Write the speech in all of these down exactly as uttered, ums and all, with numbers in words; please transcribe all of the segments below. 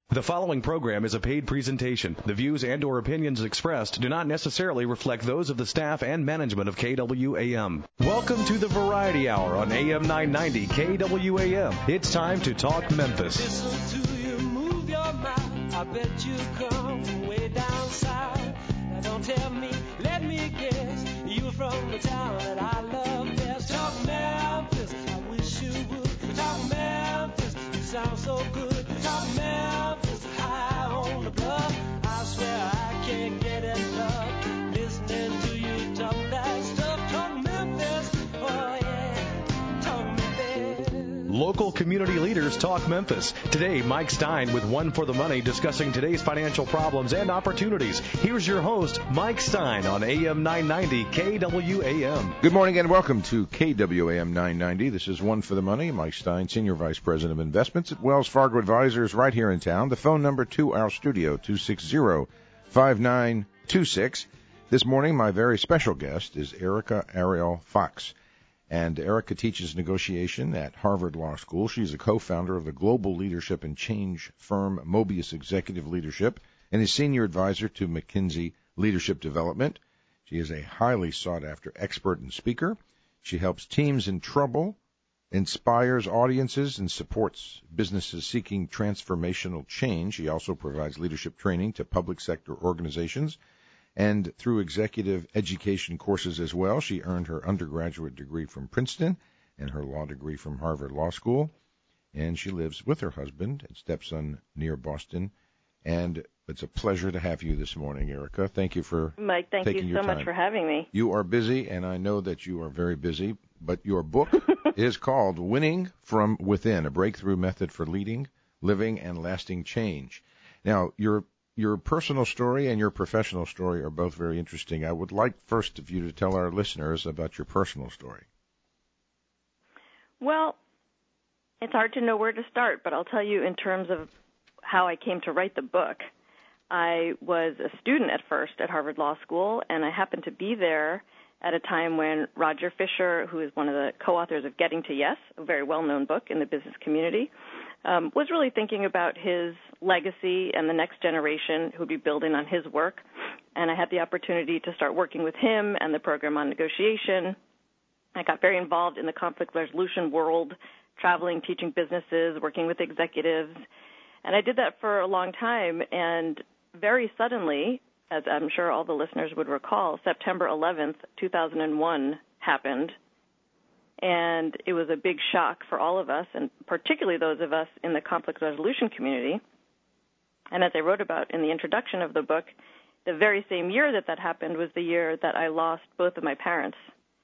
The following program is a paid presentation. The views and or opinions expressed do not necessarily reflect those of the staff and management of K W A M. Welcome to the Variety Hour on A M nine ninety K W A M. It's time to talk Memphis. Listen to you move your mouth. I bet you come from way down south. Now don't tell me, let me guess. You're from the town that I love best. Talk Memphis, I wish you would. Talk Memphis, you sound so good. Talk Memphis, high on the bluff. I swear I can't get enough. Listening to you talk that stuff. Talk Memphis, oh yeah. Talk Memphis. Local community leaders talk Memphis. Today, Mike Stein with One for the Money discussing today's financial problems and opportunities. Here's your host, Mike Stein on A M nine ninety K W A M. Good morning and welcome to K W A M nine ninety. This is One for the Money. Mike Stein, Senior Vice President of Investments at Wells Fargo Advisors right here in town. The phone number to our studio, two six zero, five nine two six. This morning, my very special guest is Erica Ariel Fox. And Erica teaches negotiation at Harvard Law School. She's a co-founder of the global leadership and change firm Mobius Executive Leadership and is senior advisor to McKinsey Leadership Development. She is a highly sought-after expert and speaker. She helps teams in trouble, inspires audiences, and supports businesses seeking transformational change. She also provides leadership training to public sector organizations. And through executive education courses as well, she earned her undergraduate degree from Princeton and her law degree from Harvard Law School. And she lives with her husband and stepson near Boston. And it's a pleasure to have you this morning, Erica. Thank you for Mike, thank taking you your so time. much for having me. You are busy, and I know that you are very busy, but your book is called Winning from Within, a breakthrough method for leading, living, and lasting change. Now, your Your personal story and your professional story are both very interesting. I would like first of you to tell our listeners about your personal story. Well, it's hard to know where to start, but I'll tell you in terms of how I came to write the book. I was a student at first at Harvard Law School, and I happened to be there at a time when Roger Fisher, who is one of the co-authors of Getting to Yes, a very well-known book in the business community, um, was really thinking about his legacy and the next generation who would be building on his work. And I had the opportunity to start working with him and the program on negotiation. I got very involved in the conflict resolution world, traveling, teaching businesses, working with executives. And I did that for a long time. And very suddenly, as I'm sure all the listeners would recall, September eleventh, two thousand one happened. And it was a big shock for all of us, and particularly those of us in the conflict resolution community. And as I wrote about in the introduction of the book, the very same year that that happened was the year that I lost both of my parents.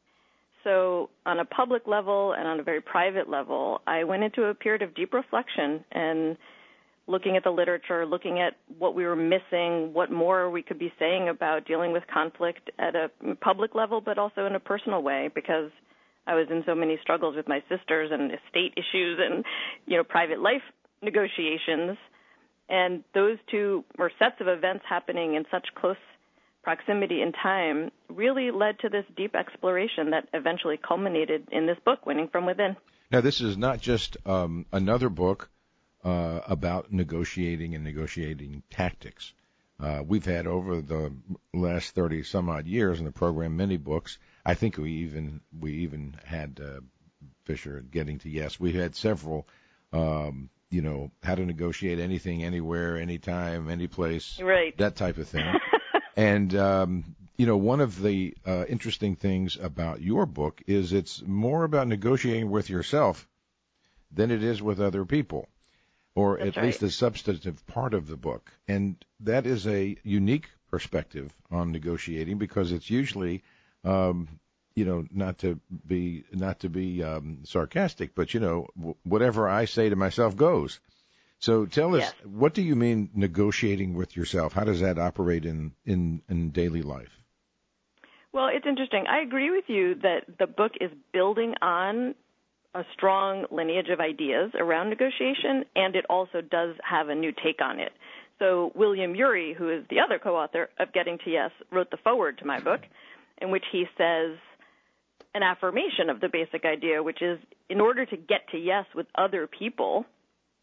So on a public level and on a very private level, I went into a period of deep reflection and looking at the literature, looking at what we were missing, what more we could be saying about dealing with conflict at a public level, but also in a personal way, because I was in so many struggles with my sisters and estate issues and, you know, private life negotiations. And those two or sets of events happening in such close proximity in time really led to this deep exploration that eventually culminated in this book, Winning from Within. Now, this is not just um, another book uh, about negotiating and negotiating tactics. Uh, we've had over the last thirty some odd years in the program many books. I think we even we even had uh, Fisher Getting to Yes. We had several, um, you know, how to negotiate anything, anywhere, anytime, any place, right. That type of thing. And um, you know, one of the uh, interesting things about your book is it's more about negotiating with yourself than it is with other people. Or That's at right. least the substantive part of the book. And that is a unique perspective on negotiating because it's usually, um, you know, not to be not to be um, sarcastic, but, you know, w- whatever I say to myself goes. So tell us, Yes. What do you mean negotiating with yourself? How does that operate in, in, in daily life? Well, it's interesting. I agree with you that the book is building on a strong lineage of ideas around negotiation, and it also does have a new take on it. So William Ury, who is the other co-author of Getting to Yes, wrote the foreword to my book, in which he says an affirmation of the basic idea, which is in order to get to yes with other people,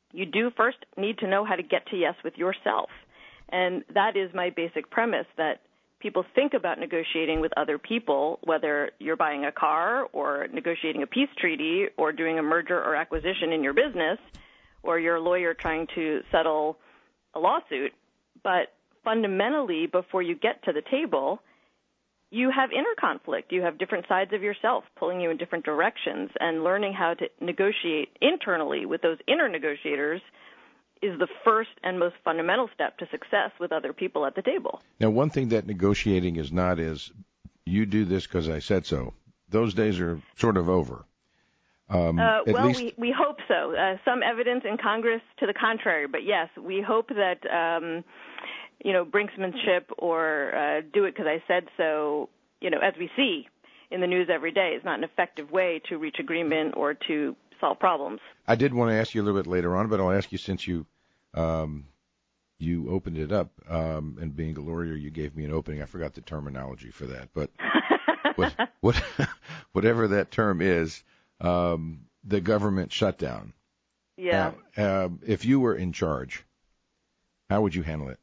you do first need to know how to get to yes with yourself. And that is my basic premise, that people think about negotiating with other people, whether you're buying a car or negotiating a peace treaty or doing a merger or acquisition in your business, or you're a lawyer trying to settle a lawsuit. But fundamentally, before you get to the table, you have inner conflict. You have different sides of yourself pulling you in different directions, and learning how to negotiate internally with those inner negotiators is the first and most fundamental step to success with other people at the table. Now, one thing that negotiating is not is you do this because I said so. Those days are sort of over. Um, uh, at well, least... we, we hope so. Uh, some evidence in Congress to the contrary, but yes, we hope that, um, you know, brinksmanship or uh, do it because I said so, you know, as we see in the news every day, is not an effective way to reach agreement or to solve problems. I did want to ask you a little bit later on, but I'll ask you since you um, you opened it up, um, and being a lawyer, you gave me an opening. I forgot the terminology for that, but what, what, whatever that term is, um, the government shutdown. Yeah. Uh, uh, if you were in charge, how would you handle it?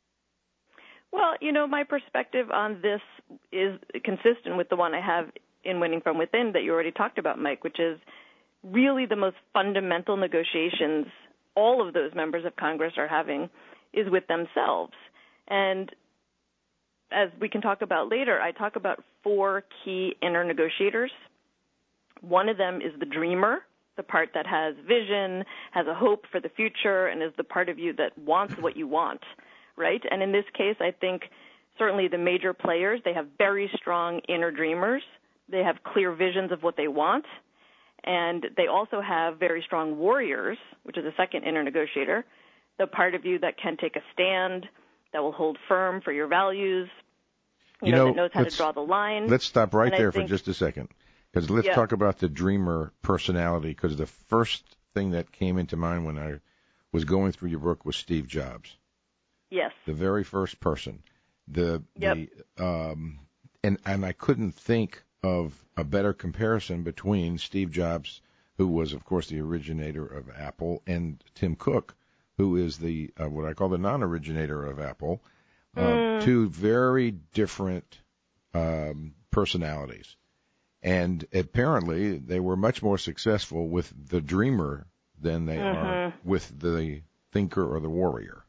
Well, you know, my perspective on this is consistent with the one I have in Winning from Within that you already talked about, Mike, which is really the most fundamental negotiations all of those members of Congress are having is with themselves. And as we can talk about later, I talk about four key inner negotiators. One of them is the dreamer, the part that has vision, has a hope for the future, and is the part of you that wants what you want, right? And in this case, I think certainly the major players, they have very strong inner dreamers. They have clear visions of what they want. And they also have very strong warriors, which is the second inner negotiator, the part of you that can take a stand, that will hold firm for your values, you, you know, know, that knows how to draw the line. Let's stop right and there think, for just a second, because let's yeah. talk about the dreamer personality, because the first thing that came into mind when I was going through your book was Steve Jobs. Yes. The very first person. The, yep. the um, and, and I couldn't think of a better comparison between Steve Jobs, who was, of course, the originator of Apple, and Tim Cook, who is the uh, what I call the non-originator of Apple. Uh, mm. Two very different um, personalities. And apparently they were much more successful with the dreamer than they mm-hmm. are with the thinker or the warrior.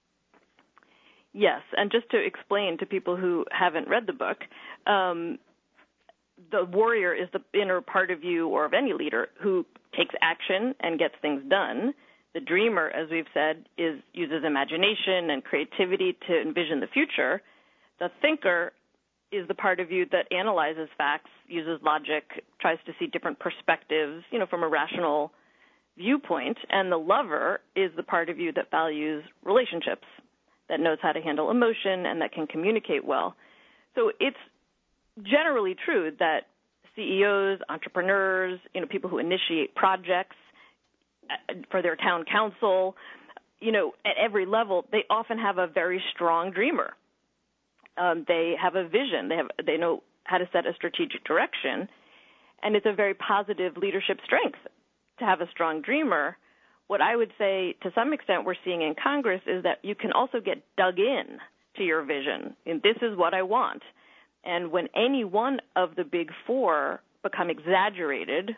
Yes, and just to explain to people who haven't read the book, um, the warrior is the inner part of you or of any leader who takes action and gets things done. The dreamer, as we've said, is uses imagination and creativity to envision the future. The thinker is the part of you that analyzes facts, uses logic, tries to see different perspectives, you know, from a rational viewpoint. And the lover is the part of you that values relationships, that knows how to handle emotion and that can communicate well. So it's generally true that C E Os, entrepreneurs, you know, people who initiate projects for their town council, you know, at every level, they often have a very strong dreamer. Um, they have a vision. They have, they know how to set a strategic direction, and it's a very positive leadership strength to have a strong dreamer. What I would say, to some extent, we're seeing in Congress is that you can also get dug in to your vision. And this is what I want. And when any one of the big four become exaggerated,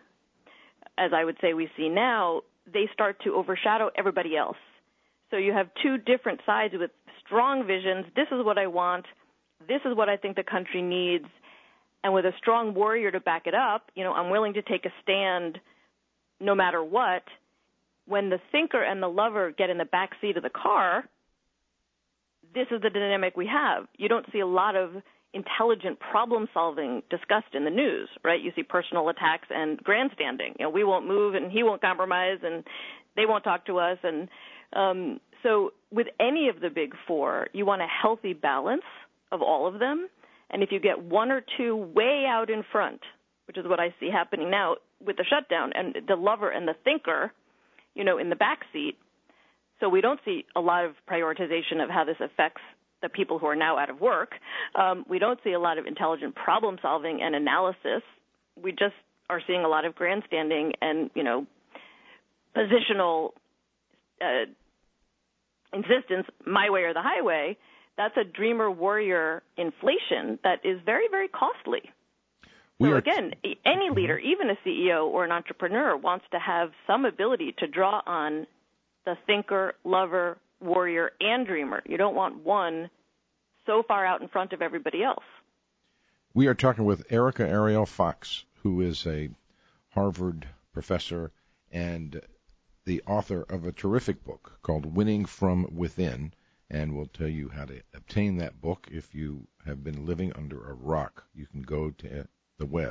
as I would say we see now, they start to overshadow everybody else. So you have two different sides with strong visions. This is what I want. This is what I think the country needs. And with a strong warrior to back it up, you know, I'm willing to take a stand no matter what. When the thinker and the lover get in the back seat of the car, this is the dynamic we have. You don't see a lot of intelligent problem-solving discussed in the news, right? You see personal attacks and grandstanding. You know, we won't move and he won't compromise and they won't talk to us. And um, so with any of the big four, you want a healthy balance of all of them. And if you get one or two way out in front, which is what I see happening now with the shutdown, and the lover and the thinker, you know, in the back seat, so we don't see a lot of prioritization of how this affects the people who are now out of work. Um, we don't see a lot of intelligent problem solving and analysis. We just are seeing a lot of grandstanding and, you know, positional uh, insistence, my way or the highway, that's a dreamer warrior inflation that is very, very costly. We so are again, any leader, even a C E O or an entrepreneur, wants to have some ability to draw on the thinker, lover, warrior, and dreamer. You don't want one so far out in front of everybody else. We are talking with Erica Ariel Fox, who is a Harvard professor and the author of a terrific book called Winning from Within, and we'll tell you how to obtain that book. If you have been living under a rock, you can go to the web,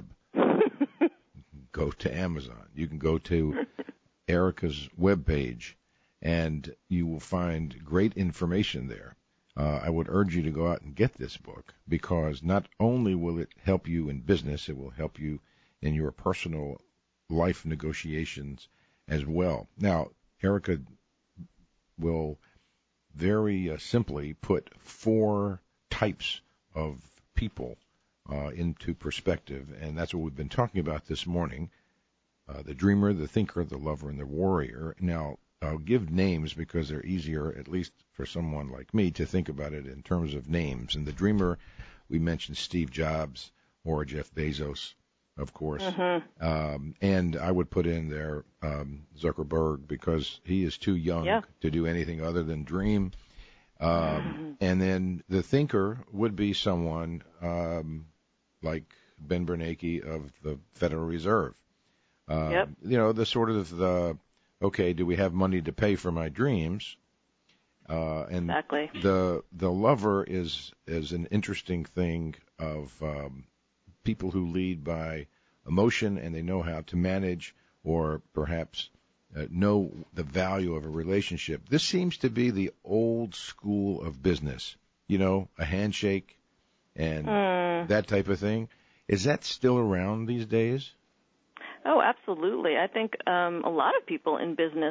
go to Amazon, you can go to Erica's webpage, and you will find great information there. Uh, I would urge you to go out and get this book, because not only will it help you in business, it will help you in your personal life negotiations as well. Now, Erica will very uh, simply put four types of people uh, into perspective, and that's what we've been talking about this morning. Uh, the dreamer, the thinker, the lover, and the warrior. Now, I'll give names because they're easier, at least for someone like me, to think about it in terms of names. And the dreamer, we mentioned Steve Jobs or Jeff Bezos, of course. Mm-hmm. Um, and I would put in there um, Zuckerberg, because he is too young yeah. to do anything other than dream. Um, mm-hmm. And then the thinker would be someone um, like Ben Bernanke of the Federal Reserve. Um, yep. You know, the sort of the, okay, do we have money to pay for my dreams? Uh, and exactly. the the lover is is an interesting thing of um, people who lead by emotion, and they know how to manage or perhaps uh, know the value of a relationship. This seems to be the old school of business, you know, a handshake and mm. that type of thing. Is that still around these days? Oh, absolutely. I think um, a lot of people in business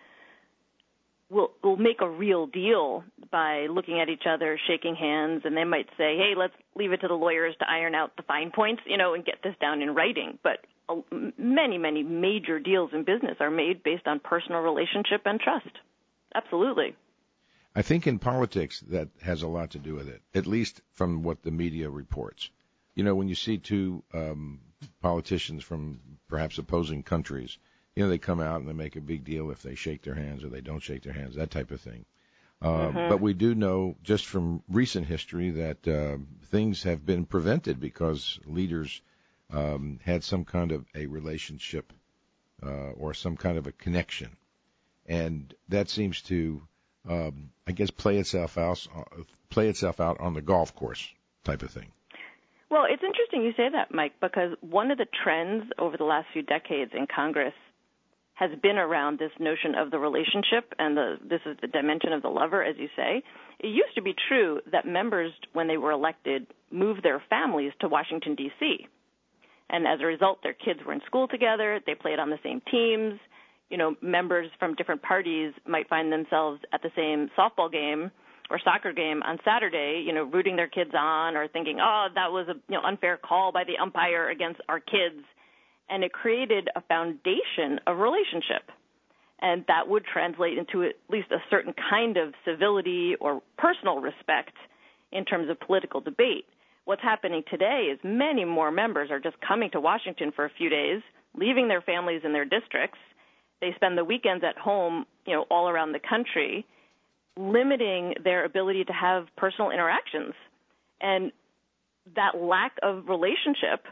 will will make a real deal by looking at each other, shaking hands, and they might say, hey, let's leave it to the lawyers to iron out the fine points, you know, and get this down in writing. But uh, many, many major deals in business are made based on personal relationship and trust. Absolutely. I think in politics that has a lot to do with it, at least from what the media reports. You know, when you see two um, politicians from perhaps opposing countries, you know, they come out and they make a big deal if they shake their hands or they don't shake their hands, that type of thing. Uh, mm-hmm. But we do know just from recent history that uh, things have been prevented because leaders um, had some kind of a relationship uh, or some kind of a connection. And that seems to, um, I guess, play itself out, play itself out on the golf course type of thing. Well, it's interesting you say that, Mike, because one of the trends over the last few decades in Congress has been around this notion of the relationship, and the, this is the dimension of the lover, as you say. It used to be true that members, when they were elected, moved their families to Washington, D C, and as a result, their kids were in school together, they played on the same teams. You know, members from different parties might find themselves at the same softball game or soccer game on Saturday, you know, rooting their kids on or thinking, oh, that was a you know unfair call by the umpire against our kids. And it created a foundation of relationship. And that would translate into at least a certain kind of civility or personal respect in terms of political debate. What's happening today is many more members are just coming to Washington for a few days, leaving their families in their districts. They spend the weekends at home, you know, all around the country, limiting their ability to have personal interactions. And that lack of relationship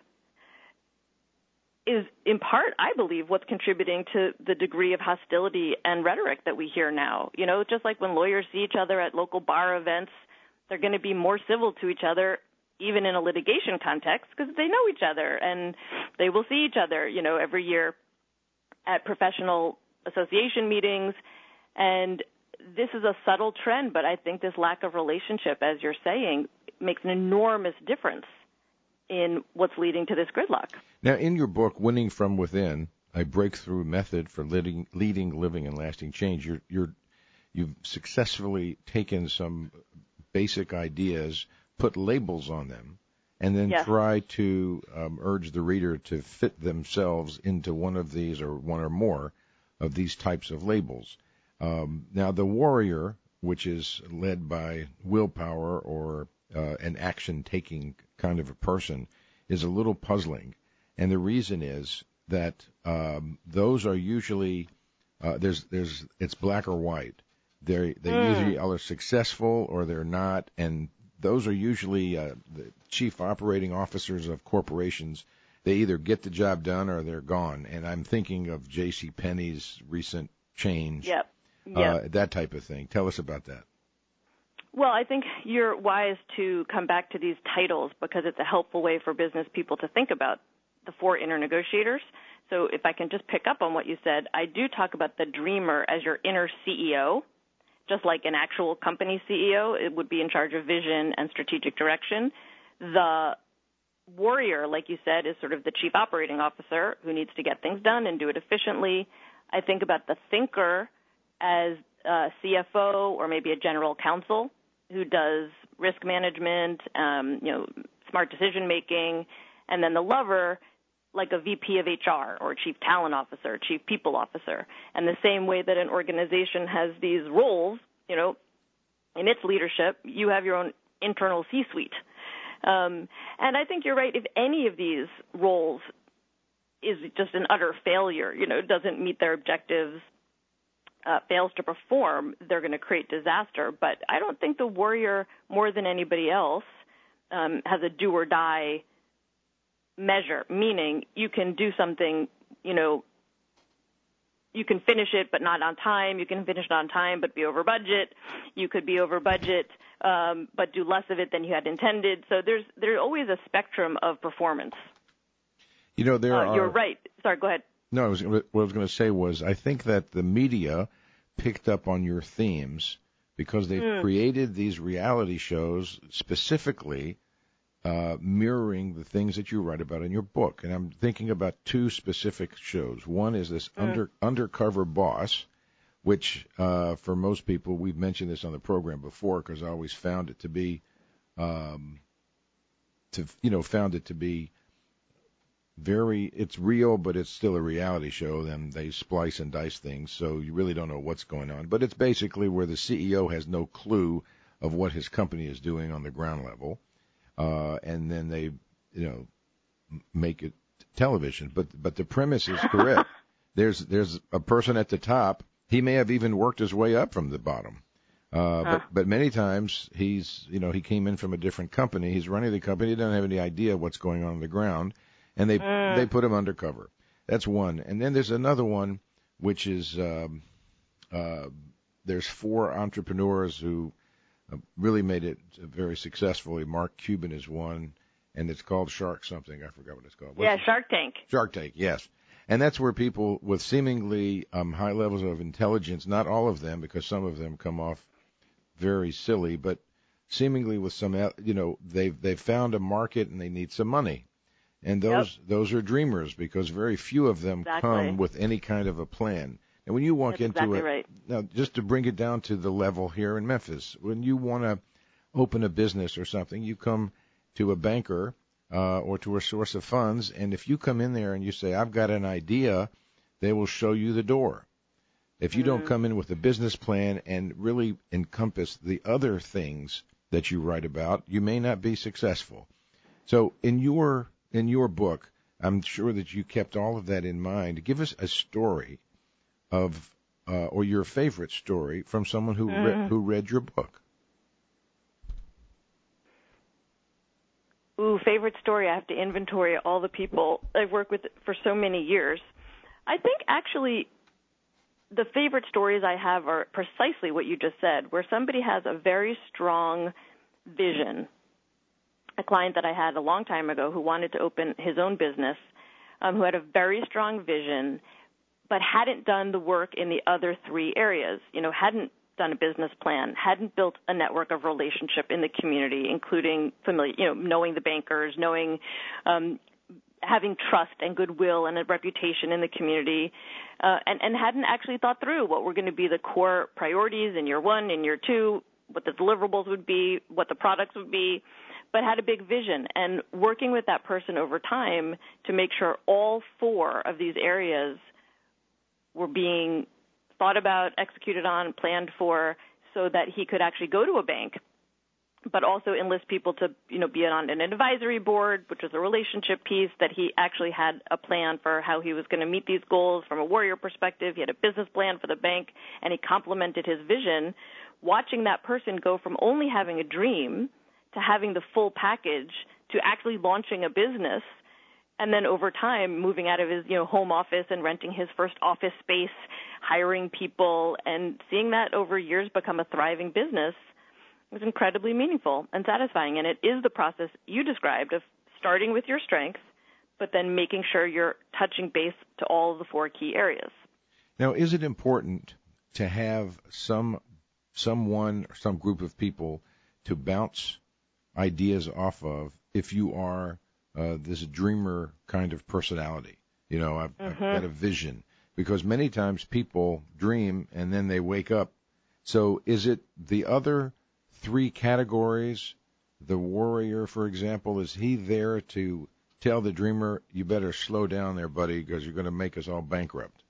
is, in part, I believe, what's contributing to the degree of hostility and rhetoric that we hear now. You know, just like when lawyers see each other at local bar events, they're going to be more civil to each other, even in a litigation context, because they know each other, and they will see each other, you know, every year at professional association meetings. And this is a subtle trend, but I think this lack of relationship, as you're saying, makes an enormous difference in what's leading to this gridlock. Now, in your book, Winning from Within, a breakthrough method for leading, leading living, and lasting change, you're, you're, you've successfully taken some basic ideas, put labels on them, and then yes. try to um, urge the reader to fit themselves into one of these or one or more of these types of labels. Um, now, the warrior, which is led by willpower or uh, an action-taking kind of a person, is a little puzzling. And the reason is that um, those are usually uh, there's there's it's black or white. They they Mm. usually are successful or they're not, and those are usually uh, the chief operating officers of corporations. They either get the job done or they're gone. And I'm thinking of J C Penney's recent change, Yep. Yep. uh, that type of thing. Tell us about that. Well, I think you're wise to come back to these titles because it's a helpful way for business people to think about the four inner negotiators. So if I can just pick up on what you said, I do talk about the dreamer as your inner C E O, just like an actual company C E O. It would be in charge of vision and strategic direction. The warrior, like you said, is sort of the chief operating officer who needs to get things done and do it efficiently. I think about the thinker as a C F O or maybe a general counsel who does risk management, um, you know, smart decision making, and then the lover, like a V P of H R or chief talent officer, chief people officer. And the same way that an organization has these roles, you know, in its leadership, you have your own internal C-suite. Um, and I think you're right. If any of these roles is just an utter failure, you know, doesn't meet their objectives, uh, fails to perform, they're going to create disaster. But I don't think the warrior, more than anybody else, um, has a do or die measure, meaning you can do something, you know, you can finish it but not on time. You can finish it on time but be over budget. You could be over budget um, but do less of it than you had intended. So there's there's always a spectrum of performance. You know, there uh, are... You're right. Sorry, go ahead. No, I was, what I was going to say was I think that the media picked up on your themes because they've Mm. created these reality shows specifically uh, mirroring the things that you write about in your book. And I'm thinking about two specific shows. One is this Mm. under, Undercover Boss, which uh, for most people, we've mentioned this on the program before because I always found it to be, um, to you know, found it to be very, it's real, but it's still a reality show. Then they splice and dice things, so you really don't know what's going on. But it's basically where the C E O has no clue of what his company is doing on the ground level, uh, and then they, you know, make it television. But but the premise is correct. there's there's a person at the top. He may have even worked his way up from the bottom. Uh, Huh. but, but many times he's, you know, he came in from a different company. He's running the company. He doesn't have any idea what's going on on the ground. And they Mm. they put him undercover. That's one. And then there's another one, which is um, uh, there's four entrepreneurs who uh, really made it very successfully. Mark Cuban is one, and it's called Shark something. I forgot what it's called. What's Yeah, it? Shark Tank. Shark Tank, yes. And that's where people with seemingly um, high levels of intelligence, not all of them, because some of them come off very silly, but seemingly with some, you know, they've they've found a market and they need some money. And those Yep. those are dreamers because very few of them Exactly. come with any kind of a plan. And when you walk That's into exactly it, right. now just to bring it down to the level here in Memphis, when you want to open a business or something, you come to a banker uh, or to a source of funds, and if you come in there and you say, I've got an idea, they will show you the door. If you Mm-hmm. don't come in with a business plan and really encompass the other things that you write about, you may not be successful. So in your in your book, I'm sure that you kept all of that in mind. Give us a story of uh, or your favorite story from someone who Mm. re- who read your book. Ooh, favorite story. I have to inventory all the people I've worked with for so many years. I think actually the favorite stories I have are precisely what you just said, where somebody has a very strong vision. A client that I had a long time ago who wanted to open his own business, um, who had a very strong vision, but hadn't done the work in the other three areas, you know, hadn't done a business plan, hadn't built a network of relationship in the community, including familiar, you know, knowing the bankers, knowing, um, having trust and goodwill and a reputation in the community, uh, and, and hadn't actually thought through what were going to be the core priorities in year one, in year two, what the deliverables would be, what the products would be, but had a big vision. And working with that person over time to make sure all four of these areas were being thought about, executed on, planned for, so that he could actually go to a bank, but also enlist people to, you know, be on an advisory board, which was a relationship piece, that he actually had a plan for how he was going to meet these goals from a warrior perspective. He had a business plan for the bank, and he complemented his vision. Watching that person go from only having a dream to having the full package to actually launching a business, and then over time moving out of his, you know, home office and renting his first office space, hiring people, and seeing that over years become a thriving business was incredibly meaningful and satisfying. And it is the process you described of starting with your strengths, but then making sure you're touching base to all of the four key areas. Now, is it important to have some someone or some group of people to bounce ideas off of if you are uh, this dreamer kind of personality? You know, I've, mm-hmm. I've got a vision. Because many times people dream and then they wake up. So is it the other three categories? The warrior, for example, is he there to tell the dreamer, you better slow down there, buddy, because you're going to make us all bankrupt?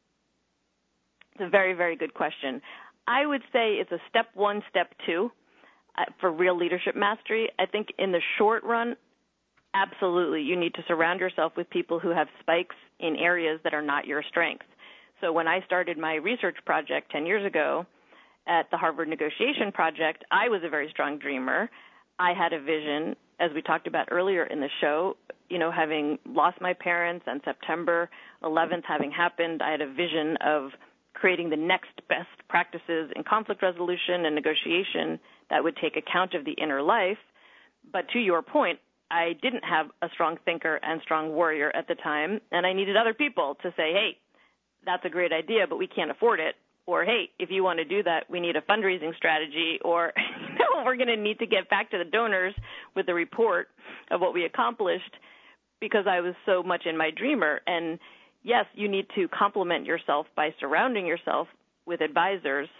It's a very, very good question. I would say it's a step one, step two uh, for real leadership mastery. I think in the short run, absolutely, you need to surround yourself with people who have spikes in areas that are not your strength. So when I started my research project ten years ago at the Harvard Negotiation Project, I was a very strong dreamer. I had a vision, as we talked about earlier in the show, you know, having lost my parents and September eleventh having happened, I had a vision of creating the next best practices in conflict resolution and negotiation that would take account of the inner life. But to your point, I didn't have a strong thinker and strong warrior at the time, and I needed other people to say, hey, that's a great idea, but we can't afford it. Or, hey, if you want to do that, we need a fundraising strategy. Or, you know, we're going to need to get back to the donors with a report of what we accomplished, because I was so much in my dreamer. And, yes, you need to complement yourself by surrounding yourself with advisors.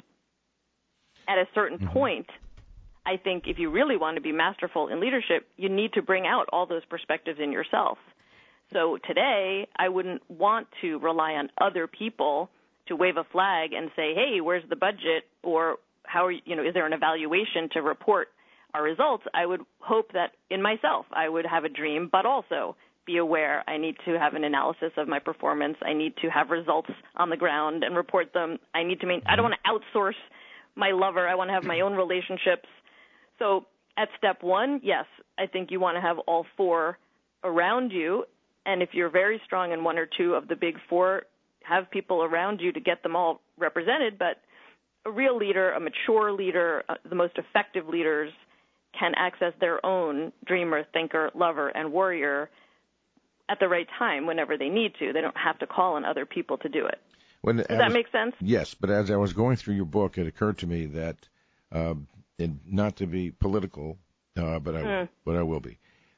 At a certain mm-hmm. point, I think if you really want to be masterful in leadership, you need to bring out all those perspectives in yourself. So today, I wouldn't want to rely on other people to wave a flag and say, hey, where's the budget? Or how are you, you know, is there an evaluation to report our results? I would hope that in myself, I would have a dream, but also be aware I need to have an analysis of my performance. I need to have results on the ground and report them. I need to make, I don't want to outsource my lover. I want to have my own relationships. So at step one, yes, I think you want to have all four around you. And if you're very strong in one or two of the big four, have people around you to get them all represented. But a real leader, a mature leader, uh, the most effective leaders can access their own dreamer, thinker, lover, and warrior at the right time whenever they need to. They don't have to call on other people to do it. When, Does as, that make sense? Yes, but as I was going through your book, it occurred to me that, uh, and not to be political, uh, but I mm. but I will be.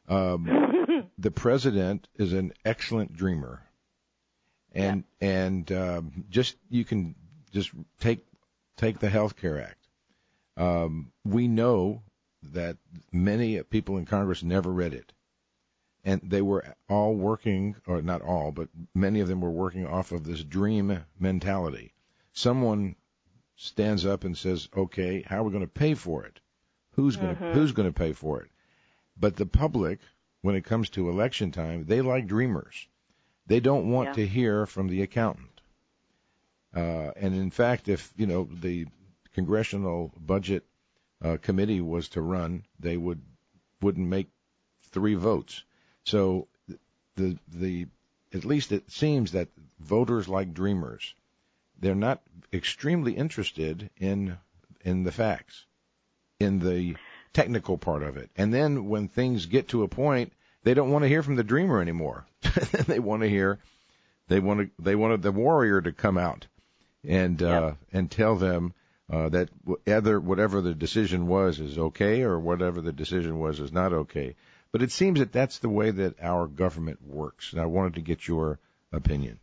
Um, the president is an excellent dreamer, and yeah. and um, just you can just take take the Healthcare Act. Um, we know that many people in Congress never read it, and they were all working, or not all, but many of them were working off of this dream mentality. Someone stands up and says, "Okay, how are we going to pay for it? Who's going to mm-hmm. who's going to pay for it?" But the public, when it comes to election time, they like dreamers. They don't want yeah. to hear from the accountant. Uh, and in fact, if you know the Congressional Budget uh, Committee was to run, they would wouldn't make three votes. So the the at least it seems that voters like dreamers. They're not extremely interested in in the facts, in the technical part of it. And then when things get to a point, they don't want to hear from the dreamer anymore. They want to hear, they want to, they wanted the warrior to come out and uh, yep. and tell them uh, that whether whatever the decision was is okay, or whatever the decision was is not okay. But it seems that that's the way that our government works. And I wanted to get your opinion.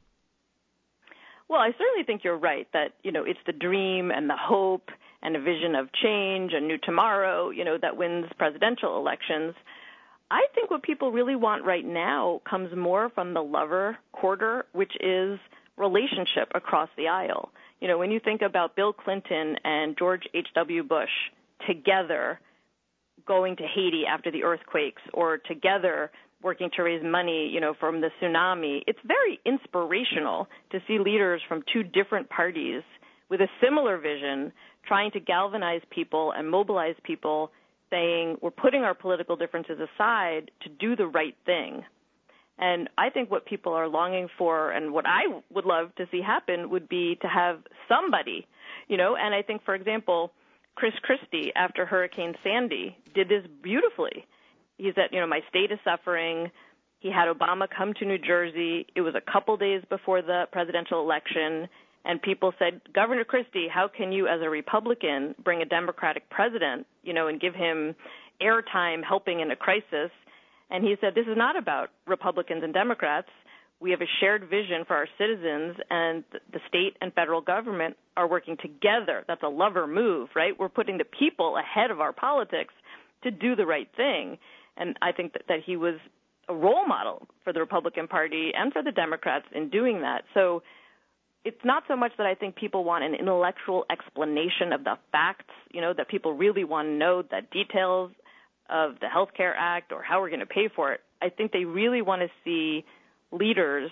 Well, I certainly think you're right that, you know, it's the dream and the hope and a vision of change, a new tomorrow, you know, that wins presidential elections. I think what people really want right now comes more from the lover quarter, which is relationship across the aisle. You know, when you think about Bill Clinton and George H W. Bush together going to Haiti after the earthquakes, or together working to raise money, you know, from the tsunami, it's very inspirational to see leaders from two different parties with a similar vision trying to galvanize people and mobilize people, saying we're putting our political differences aside to do the right thing. And I think what people are longing for, and what I would love to see happen, would be to have somebody, you know, and I think, for example, Chris Christie, after Hurricane Sandy, did this beautifully. He said, you know, my state is suffering. He had Obama come to New Jersey. It was a couple days before the presidential election, and people said, Governor Christie, how can you, as a Republican, bring a Democratic president, you know, and give him airtime helping in a crisis? And he said, this is not about Republicans and Democrats. We have a shared vision for our citizens, and the state and federal government are working together. That's a lover move, right? We're putting the people ahead of our politics to do the right thing. And I think that, that he was a role model for the Republican Party and for the Democrats in doing that. So it's not so much that I think people want an intellectual explanation of the facts, you know, that people really want to know the details of the Health Care Act or how we're going to pay for it. I think they really want to see leaders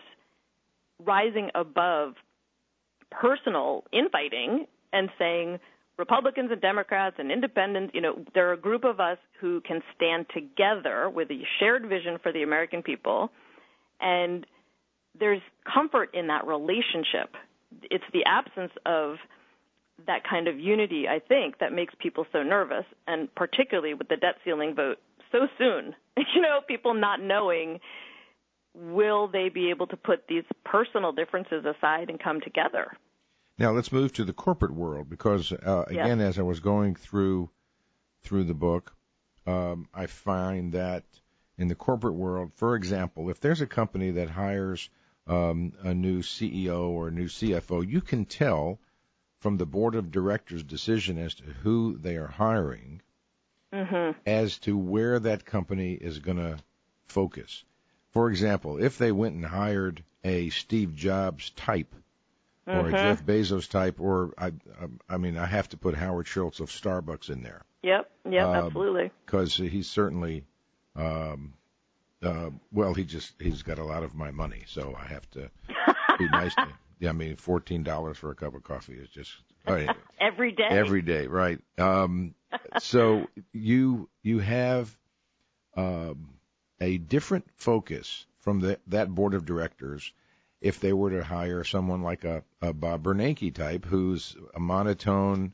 rising above personal infighting and saying Republicans and Democrats and independents, you know, there are a group of us who can stand together with a shared vision for the American people, and there's comfort in that relationship. It's the absence of that kind of unity, I think, that makes people so nervous, and particularly with the debt ceiling vote so soon. You know, people not knowing, will they be able to put these personal differences aside and come together? Now let's move to the corporate world, because uh, again, yeah. as I was going through through the book, um, I find that in the corporate world, for example, if there's a company that hires um, a new C E O or a new C F O, you can tell from the board of directors' decision as to who they are hiring, mm-hmm. as to where that company is going to focus. For example, if they went and hired a Steve Jobs type, or mm-hmm. a Jeff Bezos type, or I, I mean, I have to put Howard Schultz of Starbucks in there. Yep, yep, um, absolutely. Because he's certainly, um, uh, well, he just he's got a lot of my money, so I have to be nice to him. Yeah, I mean, fourteen dollars for a cup of coffee is just oh, yeah. every day. Every day, right? Um, so you you have um, a different focus from the, that board of directors. If they were to hire someone like a, a Bob Bernanke type, who's a monotone,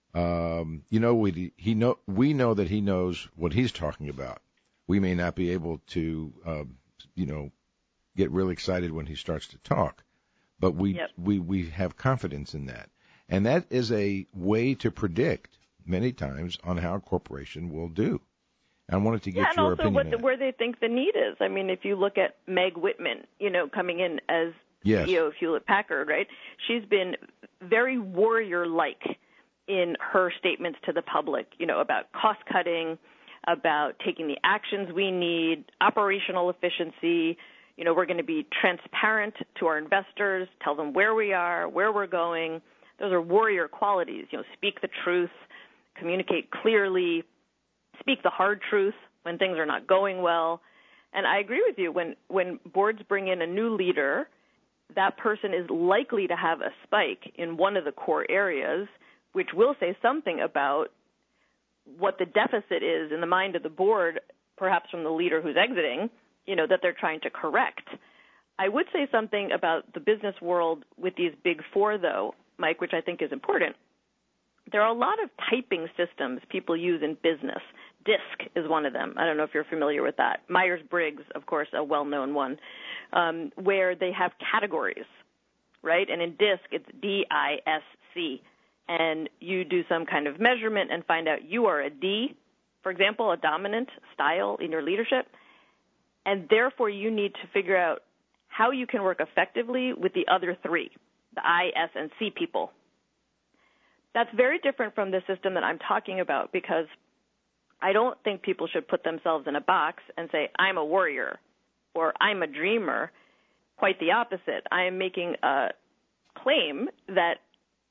um, you know, we he know we know that he knows what he's talking about. We may not be able to, uh, you know, get real excited when he starts to talk, but we yep. we we have confidence in that, and that is a way to predict many times on how a corporation will do. I wanted to get yeah, your and also opinion what on the, that. where they think the need is. I mean, if you look at Meg Whitman, you know, coming in as yes. C E O of Hewlett-Packard, right? She's been very warrior-like in her statements to the public, you know, about cost-cutting, about taking the actions we need, operational efficiency. You know, we're going to be transparent to our investors, tell them where we are, where we're going. Those are warrior qualities. You know, speak the truth, communicate clearly, speak the hard truth when things are not going well. And I agree with you. When when boards bring in a new leader, that person is likely to have a spike in one of the core areas, which will say something about what the deficit is in the mind of the board, perhaps from the leader who's exiting, you know, that they're trying to correct. I would say something about the business world with these big four, though, Mike, which I think is important. There are a lot of typing systems people use in business. DISC is one of them. I don't know if you're familiar with that. Myers-Briggs, of course, a well-known one, um, where they have categories, right? And in DISC, it's D I S C. And you do some kind of measurement and find out you are a D, for example, a dominant style in your leadership. And therefore, you need to figure out how you can work effectively with the other three, the I, S, and C people. That's very different from the system that I'm talking about, because I don't think people should put themselves in a box and say, I'm a warrior or I'm a dreamer. Quite the opposite. I am making a claim that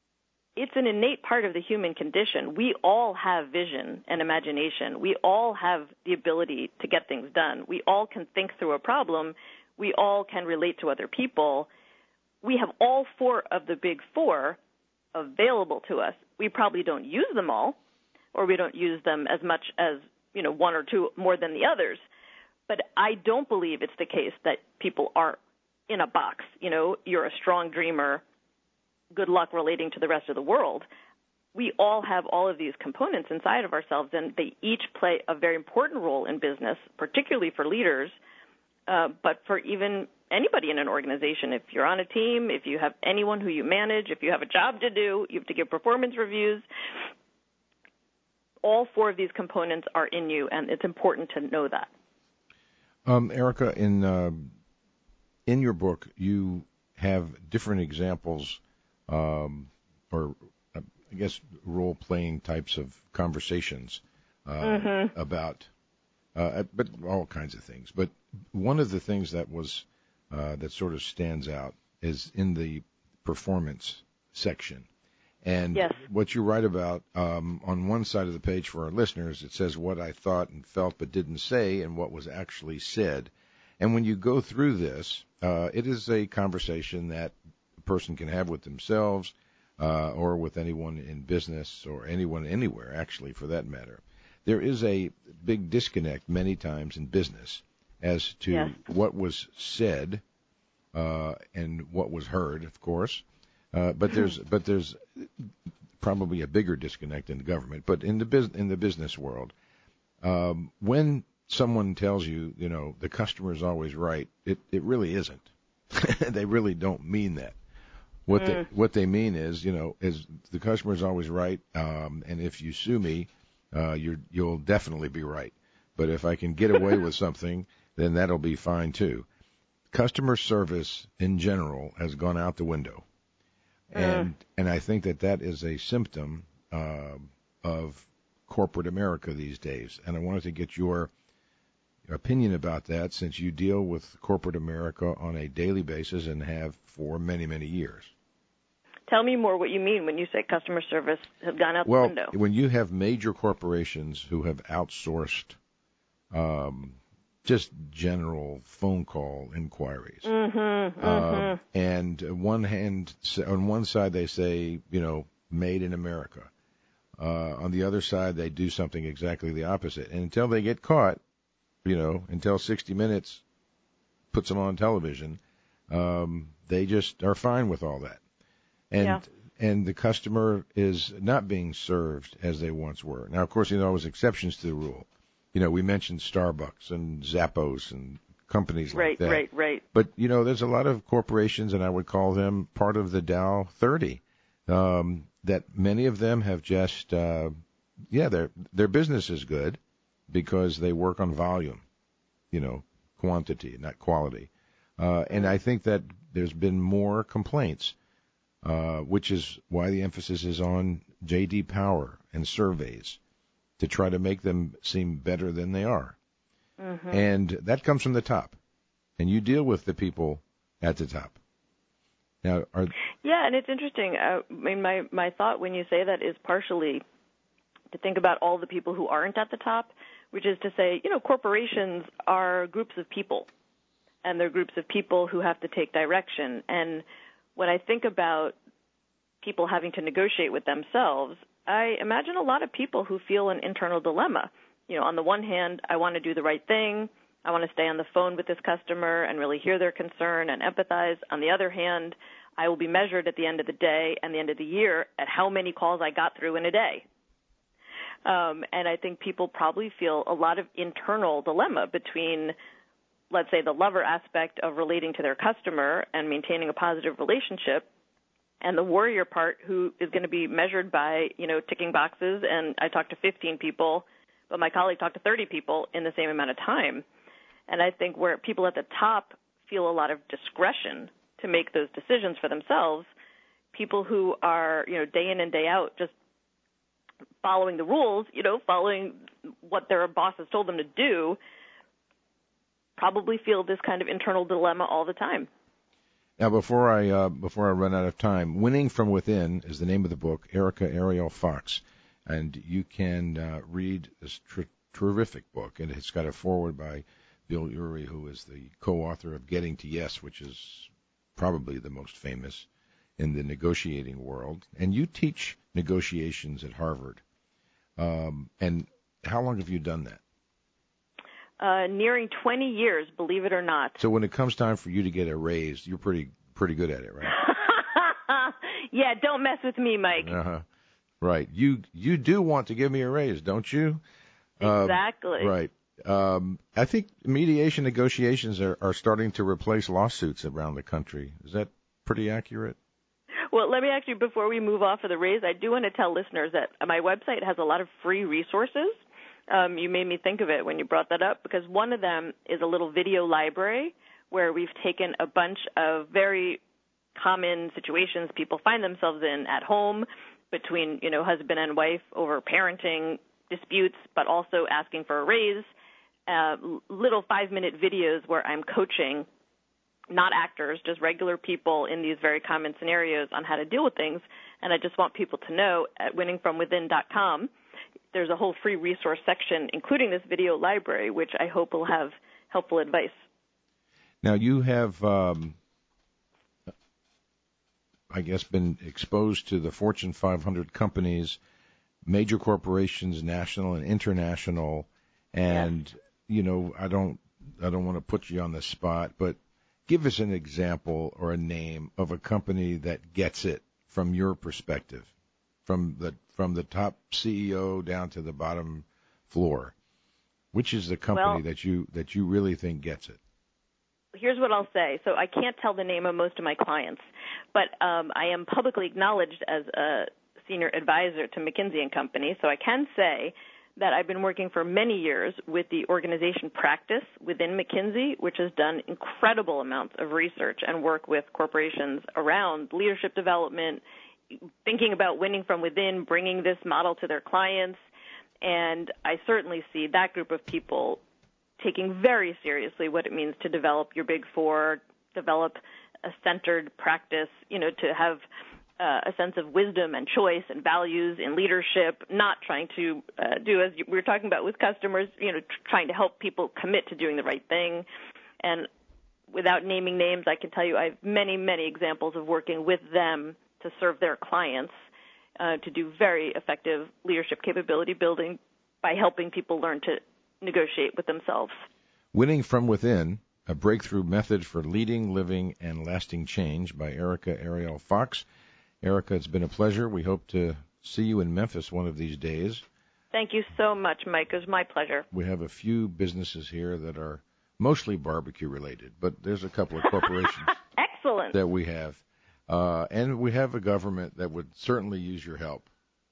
it's an innate part of the human condition. We all have vision and imagination. We all have the ability to get things done. We all can think through a problem. We all can relate to other people. We have all four of the big four available to us. We probably don't use them all, or we don't use them as much as, you know, one or two more than the others. But I don't believe it's the case that people are in a box. You know, you're a strong dreamer. Good luck relating to the rest of the world. We all have all of these components inside of ourselves, and they each play a very important role in business, particularly for leaders, uh, but for even anybody in an organization. If you're on a team, if you have anyone who you manage, if you have a job to do, you have to give performance reviews. All four of these components are in you, and it's important to know that. Um, Erica, in uh, in your book, you have different examples, um, or uh, I guess role-playing types of conversations uh, mm-hmm. about, uh, but all kinds of things. But one of the things that was uh, that sort of stands out is in the performance section. And yes. what you write about, um, on one side of the page for our listeners, it says what I thought and felt but didn't say and what was actually said. And when you go through this, uh, it is a conversation that a person can have with themselves uh, or with anyone in business or anyone anywhere, actually, for that matter. There is a big disconnect many times in business as to yes. what was said uh, and what was heard, of course. Uh, but there's but there's probably a bigger disconnect in the government. But in the bus- in the business world, um, when someone tells you, you know, the customer is always right, it, it really isn't. They really don't mean that. What mm. they what they mean is, you know, is the customer is always right, um, and if you sue me, uh, you're you'll definitely be right. But if I can get away with something, then that'll be fine too. Customer service in general has gone out the window. And and I think that that is a symptom uh, of corporate America these days. And I wanted to get your opinion about that, since you deal with corporate America on a daily basis and have for many, many years. Tell me more what you mean when you say customer service has gone out well, the window. Well, when you have major corporations who have outsourced um, just general phone call inquiries. Mm-hmm, um, mm-hmm. And one hand, on one side they say, you know, made in America. Uh, on the other side, they do something exactly the opposite. And until they get caught, you know, until sixty minutes puts them on television, um, they just are fine with all that. And yeah. and the customer is not being served as they once were. Now, of course, you know, there always exceptions to the rule. You know, we mentioned Starbucks and Zappos and companies right, like that. Right, right, right. But, you know, there's a lot of corporations, and I would call them part of the Dow thirty, um, that many of them have just, uh, yeah, their their business is good because they work on volume, you know, quantity, not quality. Uh, and I think that there's been more complaints, uh, which is why the emphasis is on J D Power and surveys, to try to make them seem better than they are. Mm-hmm. And that comes from the top. And you deal with the people at the top. Now, are Yeah, and it's interesting. Uh, I mean, my, my thought when you say that is partially to think about all the people who aren't at the top, which is to say, you know, corporations are groups of people, and they're groups of people who have to take direction. And when I think about people having to negotiate with themselves, I imagine a lot of people who feel an internal dilemma. You know, on the one hand, I want to do the right thing. I want to stay on the phone with this customer and really hear their concern and empathize. On the other hand, I will be measured at the end of the day and the end of the year at how many calls I got through in a day. Um, and I think people probably feel a lot of internal dilemma between, let's say, the lover aspect of relating to their customer and maintaining a positive relationship, and the warrior part who is going to be measured by, you know, ticking boxes. And I talked to fifteen people, but my colleague talked to thirty people in the same amount of time. And I think where people at the top feel a lot of discretion to make those decisions for themselves, people who are, you know, day in and day out just following the rules, you know, following what their boss has told them to do, probably feel this kind of internal dilemma all the time. Now, before I uh, before I run out of time, Winning from Within is the name of the book, Erica Ariel Fox, and you can uh, read this tr- terrific book, and it's got a foreword by Bill Ury, who is the co-author of Getting to Yes, which is probably the most famous in the negotiating world. And you teach negotiations at Harvard. Um, and how long have you done that? Uh, nearing twenty years, believe it or not. So when it comes time for you to get a raise, you're pretty pretty good at it, right? Yeah, don't mess with me, Mike. Uh-huh. Right. You you do want to give me a raise, don't you? Exactly. Uh, right. Um, I think mediation negotiations are, are starting to replace lawsuits around the country. Is that pretty accurate? Well, let me actually, before we move off of the raise, I do want to tell listeners that my website has a lot of free resources. Um, you made me think of it when you brought that up, because one of them is a little video library where we've taken a bunch of very common situations people find themselves in at home between, you know, husband and wife over parenting disputes, but also asking for a raise, uh, little five-minute videos where I'm coaching not actors, just regular people in these very common scenarios on how to deal with things. And I just want people to know at winning from within dot com, there's a whole free resource section, including this video library, which I hope will have helpful advice. Now, you have, um, I guess, been exposed to the Fortune five hundred companies, major corporations, national and international, and, yes. you know, I don't, I don't want to put you on the spot, but give us an example or a name of a company that gets it from your perspective, from the from the top C E O down to the bottom floor. Which is the company well, that you that you really think gets it? Here's what I'll say. So I can't tell the name of most of my clients, but um, I am publicly acknowledged as a senior advisor to McKinsey and Company, so I can say that I've been working for many years with the organization practice within McKinsey, which has done incredible amounts of research and work with corporations around leadership development, thinking about winning from within, bringing this model to their clients. And I certainly see that group of people taking very seriously what it means to develop your Big Four, develop a centered practice, you know, to have uh, a sense of wisdom and choice and values in leadership, not trying to uh, do, as we were talking about with customers, you know, tr- trying to help people commit to doing the right thing. And without naming names, I can tell you I have many, many examples of working with them to serve their clients, uh, to do very effective leadership capability building by helping people learn to negotiate with themselves. Winning from Within, a breakthrough method for leading, living, and lasting change by Erica Ariel Fox. Erica, it's been a pleasure. We hope to see you in Memphis one of these days. Thank you so much, Mike. It was my pleasure. We have a few businesses here that are mostly barbecue related, but there's a couple of corporations Excellent. that we have. Uh, and we have a government that would certainly use your help.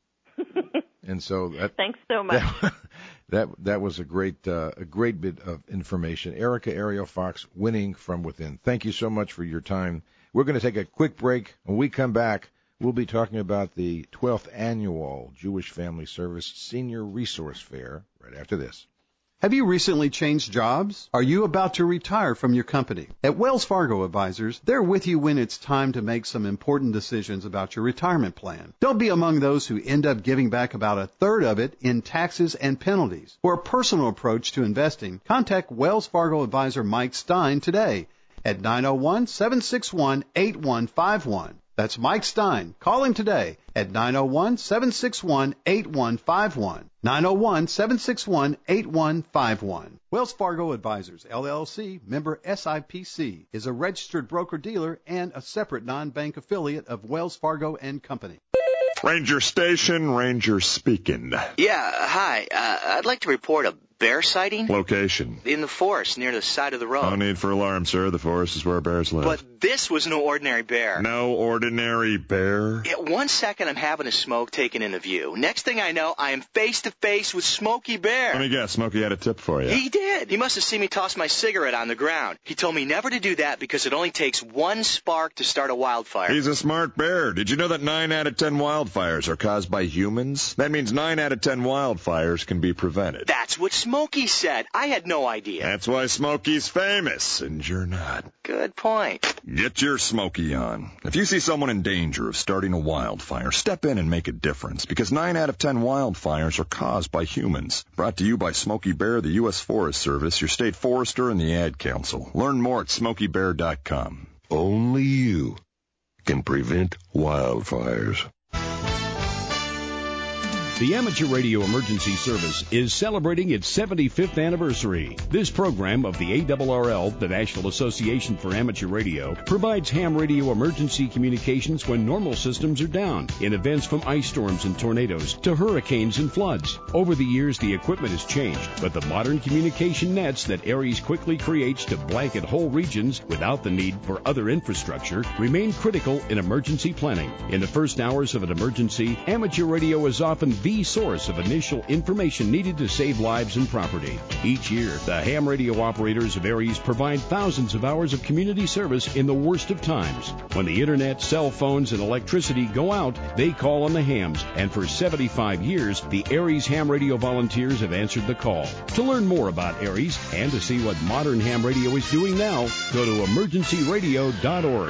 And so that, thanks so much. That that, that was a great uh, a great bit of information. Erica Ariel Fox, Winning from Within. Thank you so much for your time. We're going to take a quick break. When we come back, we'll be talking about the twelfth annual Jewish Family Service Senior Resource Fair right after this. Have you recently changed jobs? Are you about to retire from your company? At Wells Fargo Advisors, they're with you when it's time to make some important decisions about your retirement plan. Don't be among those who end up giving back about a third of it in taxes and penalties. For a personal approach to investing, contact Wells Fargo Advisor Mike Stein today at nine oh one, seven six one, eight one five one. That's Mike Stein. Call him today at nine oh one, seven six one, eight one five one. nine oh one, seven six one, eight one five one. Wells Fargo Advisors, L L C, member S I P C, is a registered broker-dealer and a separate non-bank affiliate of Wells Fargo and Company. Ranger Station, Ranger speaking. Yeah, hi. Uh, I'd like to report a bear sighting. Location? In the forest, near the side of the road. No need for alarm, sir. The forest is where bears live. But this was no ordinary bear. No ordinary bear? Yeah, one second I'm having a smoke taken into view. Next thing I know, I am face to face with Smokey Bear. Let me guess, Smokey had a tip for you. He did. He must have seen me toss my cigarette on the ground. He told me never to do that because it only takes one spark to start a wildfire. He's a smart bear. Did you know that nine out of ten wildfires are caused by humans? That means nine out of ten wildfires can be prevented. That's what Smokey said. I had no idea. That's why Smokey's famous, and you're not. Good point. Get your Smokey on. If you see someone in danger of starting a wildfire, step in and make a difference, because nine out of ten wildfires are caused by humans. Brought to you by Smokey Bear, the U S Forest Service, your state forester, and the Ad Council. Learn more at smokey bear dot com. Only you can prevent wildfires. The Amateur Radio Emergency Service is celebrating its seventy-fifth anniversary. This program of the A R R L, the National Association for Amateur Radio, provides ham radio emergency communications when normal systems are down, in events from ice storms and tornadoes to hurricanes and floods. Over the years, the equipment has changed, but the modern communication nets that ARES quickly creates to blanket whole regions without the need for other infrastructure remain critical in emergency planning. In the first hours of an emergency, amateur radio is often the source of initial information needed to save lives and property. Each year, the ham radio operators of ARES provide thousands of hours of community service in the worst of times. When the internet, cell phones, and electricity go out, they call on the hams, and for seventy-five years, the ARES ham radio volunteers have answered the call. To learn more about ARES and to see what modern ham radio is doing now, go to emergency radio dot org.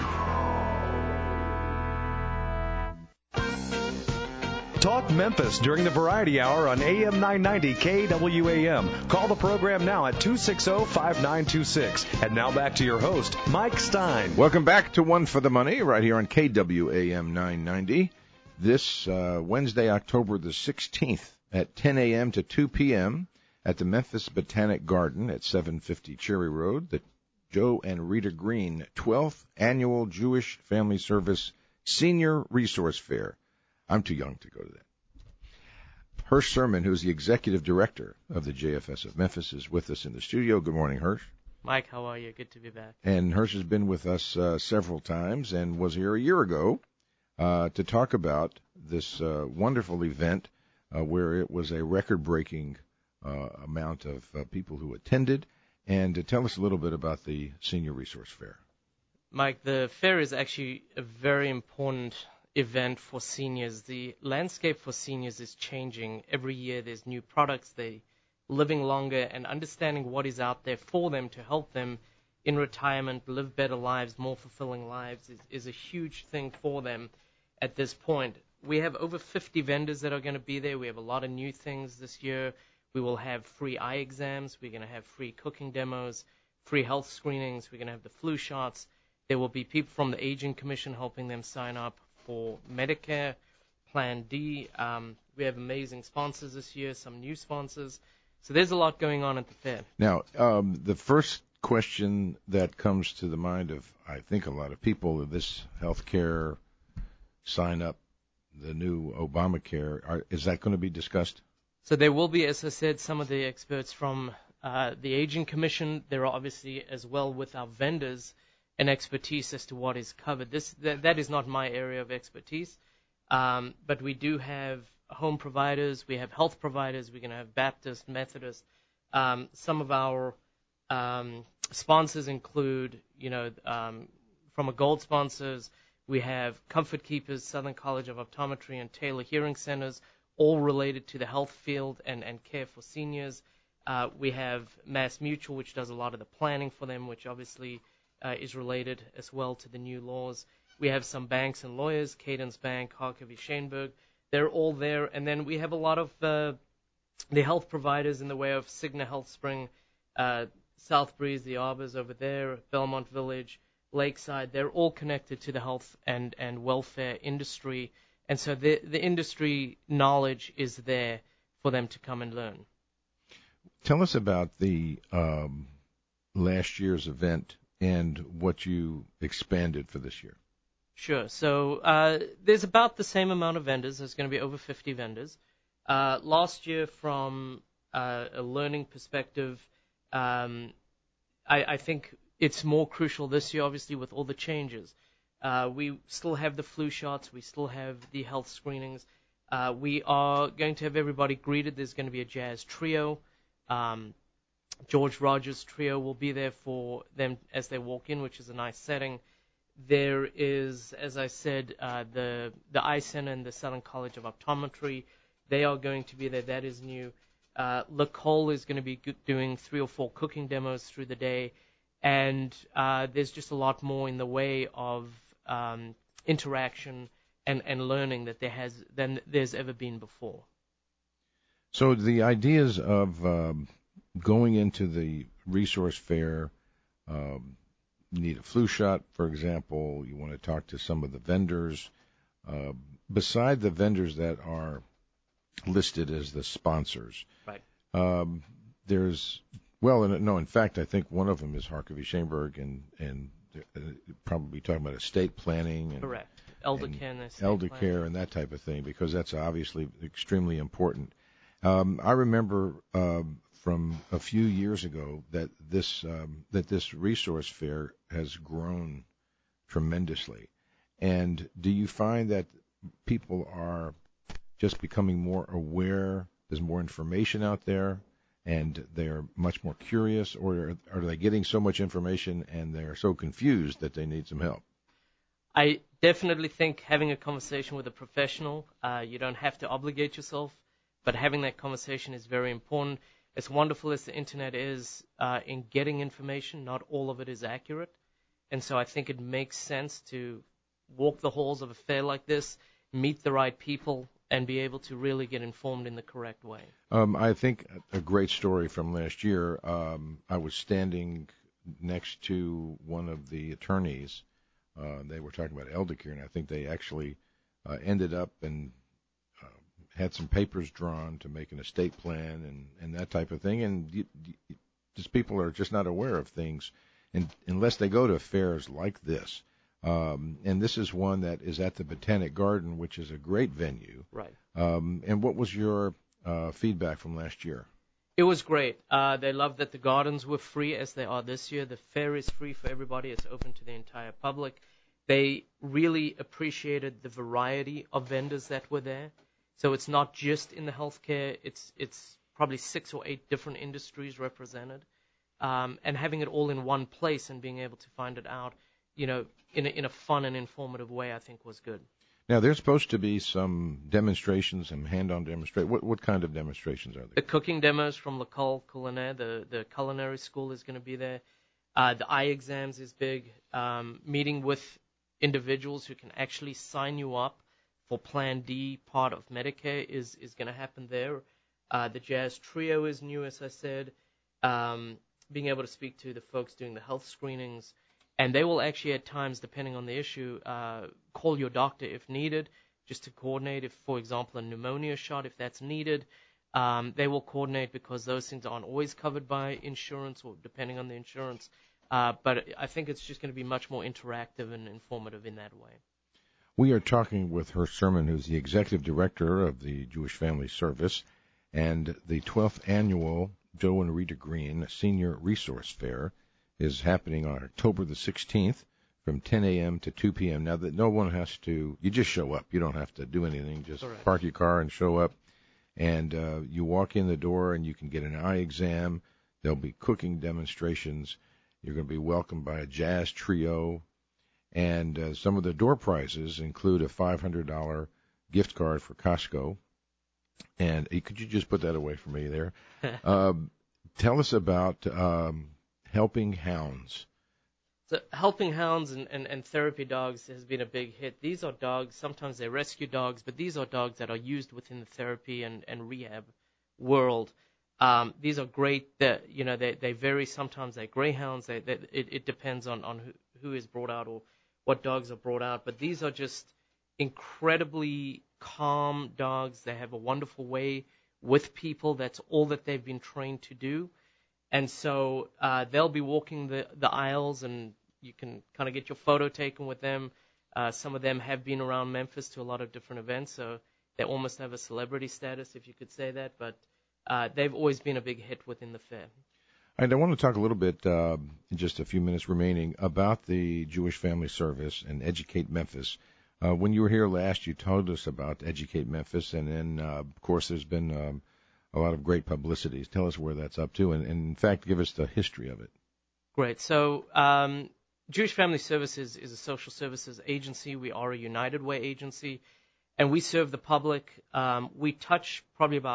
Talk Memphis during the Variety Hour on A M nine ninety K W A M. Call the program now at two six zero, five nine two six. And now back to your host, Mike Stein. Welcome back to One for the Money right here on K W A M nine ninety. This uh, Wednesday, October the sixteenth at ten a.m. to two p.m. at the Memphis Botanic Garden at seven fifty Cherry Road, the Joe and Rita Green twelfth Annual Jewish Family Service Senior Resource Fair. I'm too young to go to that. Hirsch Sermon, who's the executive director of the J F S of Memphis, is with us in the studio. Good morning, Hirsch. Mike, how are you? Good to be back. And Hirsch has been with us uh, several times and was here a year ago uh, to talk about this uh, wonderful event uh, where it was a record-breaking uh, amount of uh, people who attended, and to tell us a little bit about the Senior Resource Fair. Mike, the fair is actually a very important event for seniors. The landscape for seniors is changing. Every year there's new products. They're living longer, and understanding what is out there for them to help them in retirement live better lives, more fulfilling lives is, is a huge thing for them at this point. We have over fifty vendors that are going to be there. We have a lot of new things this year. We will have free eye exams. We're going to have free cooking demos, free health screenings. We're going to have the flu shots. There will be people from the Aging Commission helping them sign up for Medicare, Plan D. Um, we have amazing sponsors this year, some new sponsors. So there's a lot going on at the fair. Now, um, the first question that comes to the mind of, I think, a lot of people, this health care sign-up, the new Obamacare, are, is that going to be discussed? So there will be, as I said, some of the experts from uh, the Aging Commission. There are obviously, as well with our vendors, an expertise as to what is covered. This that, that is not my area of expertise, um, but we do have home providers, we have health providers, we're going to have Baptist, Methodist. Um, some of our um, sponsors include, you know, um, from a gold sponsors, we have Comfort Keepers, Southern College of Optometry, and Taylor Hearing Centers, all related to the health field and, and care for seniors. Uh, we have Mass Mutual, which does a lot of the planning for them, which obviously Uh, is related as well to the new laws. We have some banks and lawyers, Cadence Bank, Harkavy Schoenberg. They're all there. And then we have a lot of uh, the health providers in the way of Cigna Health Spring, uh, South Breeze, the Arbors over there, Belmont Village, Lakeside. They're all connected to the health and, and welfare industry. And so the, the industry knowledge is there for them to come and learn. Tell us about the um, last year's event and what you expanded for this year. Sure. So uh, there's about the same amount of vendors. There's going to be over fifty vendors. Uh, last year, from uh, a learning perspective, um, I, I think it's more crucial this year, obviously, with all the changes. Uh, we still have the flu shots. We still have the health screenings. Uh, we are going to have everybody greeted. There's going to be a jazz trio. Um, George Rogers Trio will be there for them as they walk in, which is a nice setting. There is, as I said, uh, the the Eye Center and the Southern College of Optometry. They are going to be there. That is new. Uh, Lacole is going to be doing three or four cooking demos through the day, and uh, there's just a lot more in the way of um, interaction and, and learning that there has than there's ever been before. So the ideas of um, going into the resource fair, um, you need a flu shot, for example. You want to talk to some of the vendors. Uh, beside the vendors that are listed as the sponsors, right? Um, there's well, no. In fact, I think one of them is Harkavy Schoenberg, and and uh, probably talking about estate planning and correct elder care, and elder planning. care and that type of thing, because that's obviously extremely important. Um, I remember uh, from a few years ago that this um, that this resource fair has grown tremendously. And do you find that people are just becoming more aware? There's more information out there, and they're much more curious, or are, are they getting so much information and they're so confused that they need some help? I definitely think having a conversation with a professional, uh, you don't have to obligate yourself, but having that conversation is very important. As wonderful as the internet is uh, in getting information, not all of it is accurate. And so I think it makes sense to walk the halls of a fair like this, meet the right people, and be able to really get informed in the correct way. Um, I think a great story from last year, um, I was standing next to one of the attorneys. Uh, they were talking about elder care, and I think they actually uh, ended up and uh, had some papers drawn to make an estate plan and, and that type of thing. And you, you, just people are just not aware of things, and unless they go to fairs like this. Um, and this is one that is at the Botanic Garden, which is a great venue. Right. Um, and what was your uh, feedback from last year? It was great. Uh, they loved that the gardens were free, as they are this year. The fair is free for everybody. It's open to the entire public. They really appreciated the variety of vendors that were there. So it's not just in the healthcare. It's it's probably six or eight different industries represented. Um, and having it all in one place and being able to find it out, you know, in a, in a fun and informative way, I think was good. Now, there's supposed to be some demonstrations, some hand-on demonstrations. What, what kind of demonstrations are there? The cooking demos from L'École Culinaire, the, the culinary school, is going to be there. Uh, the eye exams is big. Um, meeting with individuals who can actually sign you up for Plan D part of Medicare is, is going to happen there. Uh, the Jazz Trio is new, as I said. Um, being able to speak to the folks doing the health screenings. And they will actually, at times, depending on the issue, uh, call your doctor if needed, just to coordinate if, for example, a pneumonia shot, if that's needed. Um, they will coordinate because those things aren't always covered by insurance or depending on the insurance. Uh, but I think it's just going to be much more interactive and informative in that way. We are talking with Hersh Sermon, who's the executive director of the Jewish Family Service, and the twelfth annual Joe and Rita Green Senior Resource Fair is happening on October the sixteenth from ten a.m. to two p.m. Now, that no one has to, you just show up. You don't have to do anything. Just Correct. Park your car and show up. And uh, you walk in the door and you can get an eye exam. There'll be cooking demonstrations. You're going to be welcomed by a jazz trio. And uh, some of the door prizes include a five hundred dollars gift card for Costco. And uh, could you just put that away from me there? um, tell us about um, Helping Hounds. So Helping Hounds and, and, and therapy dogs has been a big hit. These are dogs, sometimes they're rescue dogs, but these are dogs that are used within the therapy and, and rehab world. Um, these are great. That, you know, they, they vary. Sometimes they're greyhounds. They, they, it, it depends on, on who, who is brought out or what dogs are brought out. But these are just incredibly calm dogs. They have a wonderful way with people. That's all that they've been trained to do. And so uh, they'll be walking the, the aisles, and you can kind of get your photo taken with them. Uh, some of them have been around Memphis to a lot of different events, so they almost have a celebrity status, if you could say that. But uh, they've always been a big hit within the fair. And I want to talk a little bit, uh, in just a few minutes remaining, about the Jewish Family Service and Educate Memphis. Uh, when you were here last, you told us about Educate Memphis, and then, uh, of course, there's been um, a lot of great publicity. Tell us where that's up to, and, and in fact, give us the history of it. Great. So um, Jewish Family Services is a social services agency. We are a United Way agency, and we serve the public. Um, we touch probably about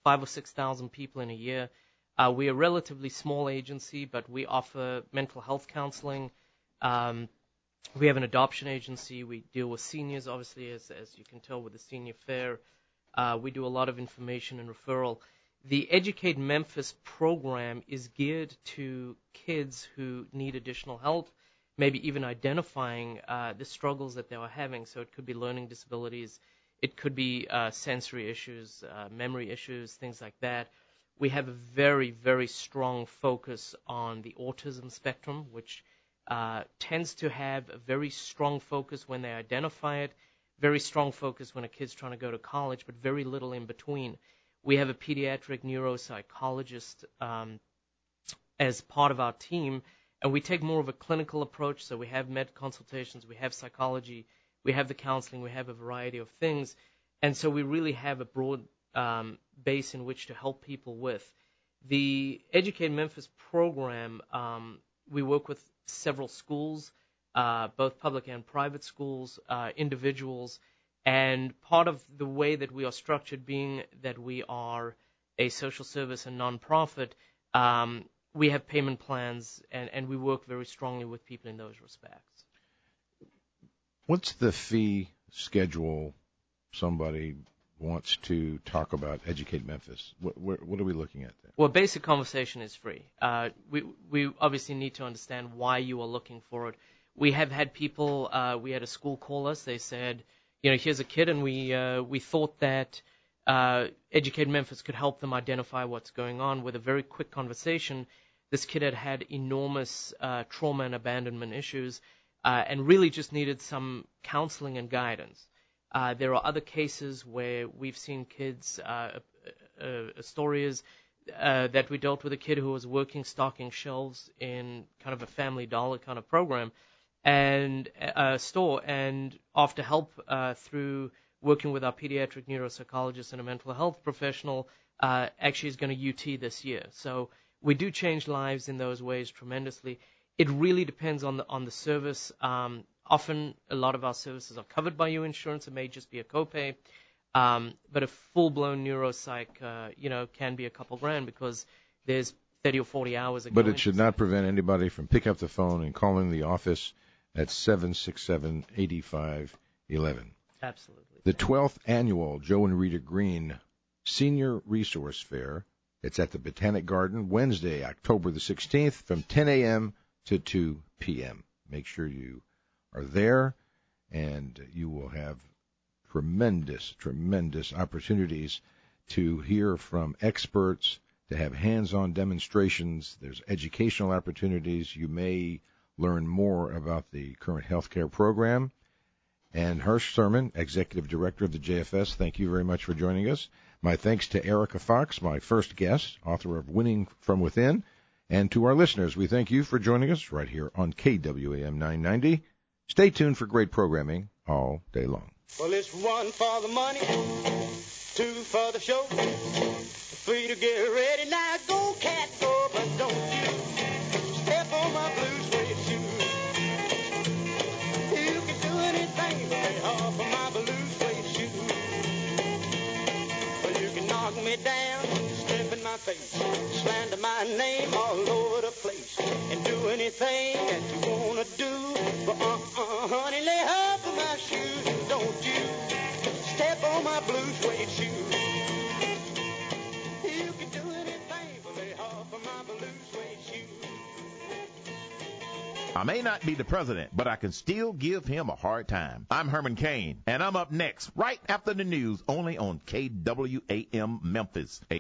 five or six thousand people in a year. Uh, we are a relatively small agency, but we offer mental health counseling. Um, we have an adoption agency. We deal with seniors, obviously, as as you can tell with the senior fair. Uh, we do a lot of information and referral. The Educate Memphis program is geared to kids who need additional help, maybe even identifying uh, the struggles that they are having. So it could be learning disabilities, it could be uh, sensory issues, uh, memory issues, things like that. We have a very, very strong focus on the autism spectrum, which uh, tends to have a very strong focus when they identify it, very strong focus when a kid's trying to go to college, but very little in between. We have a pediatric neuropsychologist um, as part of our team, and we take more of a clinical approach. So we have med consultations, we have psychology, we have the counseling, we have a variety of things. And so we really have a broad um, base in which to help people with. The Educate Memphis program, um, we work with several schools, uh, both public and private schools, uh, individuals. And part of the way that we are structured, being that we are a social service and nonprofit, um, we have payment plans, and, and we work very strongly with people in those respects. What's the fee schedule? Somebody wants to talk about Educate Memphis. What, what, what are we looking at there? Well, basic conversation is free. Uh, we we obviously need to understand why you are looking for it. We have had people, uh, we had a school call us. They said, you know, here's a kid, and we uh, we thought that uh, Educate Memphis could help them identify what's going on. With a very quick conversation, this kid had had enormous uh, trauma and abandonment issues, uh, and really just needed some counseling and guidance. Uh, there are other cases where we've seen kids. Uh, a, a story is uh, that we dealt with a kid who was working stocking shelves in kind of a Family Dollar kind of program, and a store, and after help uh, through working with our pediatric neuropsychologist and a mental health professional, uh, actually is going to U T this year. So we do change lives in those ways tremendously. It really depends on the on the service. Um, often, a lot of our services are covered by your insurance. It may just be a copay, um, but a full-blown neuropsych, uh, you know, can be a couple grand because there's thirty or forty hours. But it should not prevent anybody from picking up the phone and calling the office at seven six seven, eight five one one. Absolutely. The twelfth annual Joe and Rita Green Senior Resource Fair. It's at the Botanic Garden, Wednesday, October the sixteenth, from ten a.m. to two p.m. Make sure you are there, and you will have tremendous, tremendous opportunities to hear from experts, to have hands-on demonstrations. There's educational opportunities. You may learn more about the current healthcare program. And Hirsch Thurman, Executive Director of the J F S, thank you very much for joining us. My thanks to Erica Fox, my first guest, author of Winning from Within. And to our listeners, we thank you for joining us right here on K W A M nine ninety. Stay tuned for great programming all day long. Well, it's one for the money, two for the show, three to get ready. Now go, cat, go, but don't you step on my blue suede shoe. You can do anything but lay off of my blue suede shoe. Well, you can knock me down, step in my face, slander my name all over the place, and do anything that you want to do. But uh-uh, honey, lay off of my shoes. Don't you step on my blue suede shoe. You can do anything but lay off of my blue suede shoe. I may not be the president, but I can still give him a hard time. I'm Herman Cain, and I'm up next, right after the news, only on K W A M Memphis.